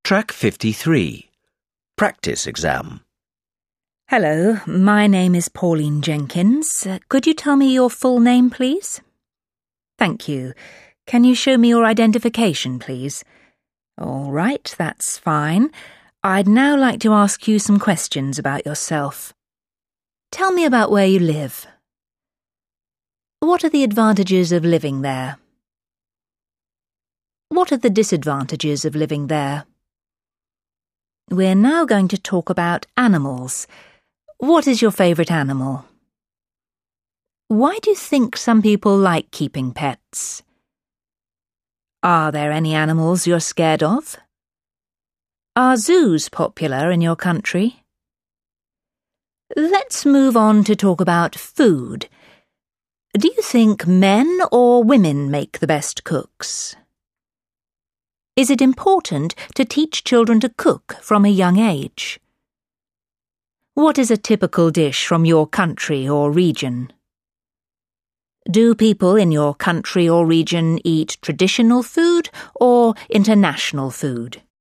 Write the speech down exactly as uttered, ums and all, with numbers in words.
Track fifty-three. Practice exam. Hello, my name is Pauline Jenkins. Uh, could you tell me your full name, please? Thank you. Can you show me your identification, please? All right, that's fine. I'd now like to ask you some questions about yourself. Tell me about where you live. What are the advantages of living there? What are the disadvantages of living there? We're now going to talk about animals. What is your favourite animal? Why do you think some people like keeping pets? Are there any animals you're scared of? Are zoos popular in your country? Let's move on to talk about food. Do you think men or women make the best cooks? Is it important to teach children to cook from a young age? What is a typical dish from your country or region? Do people in your country or region eat traditional food or international food?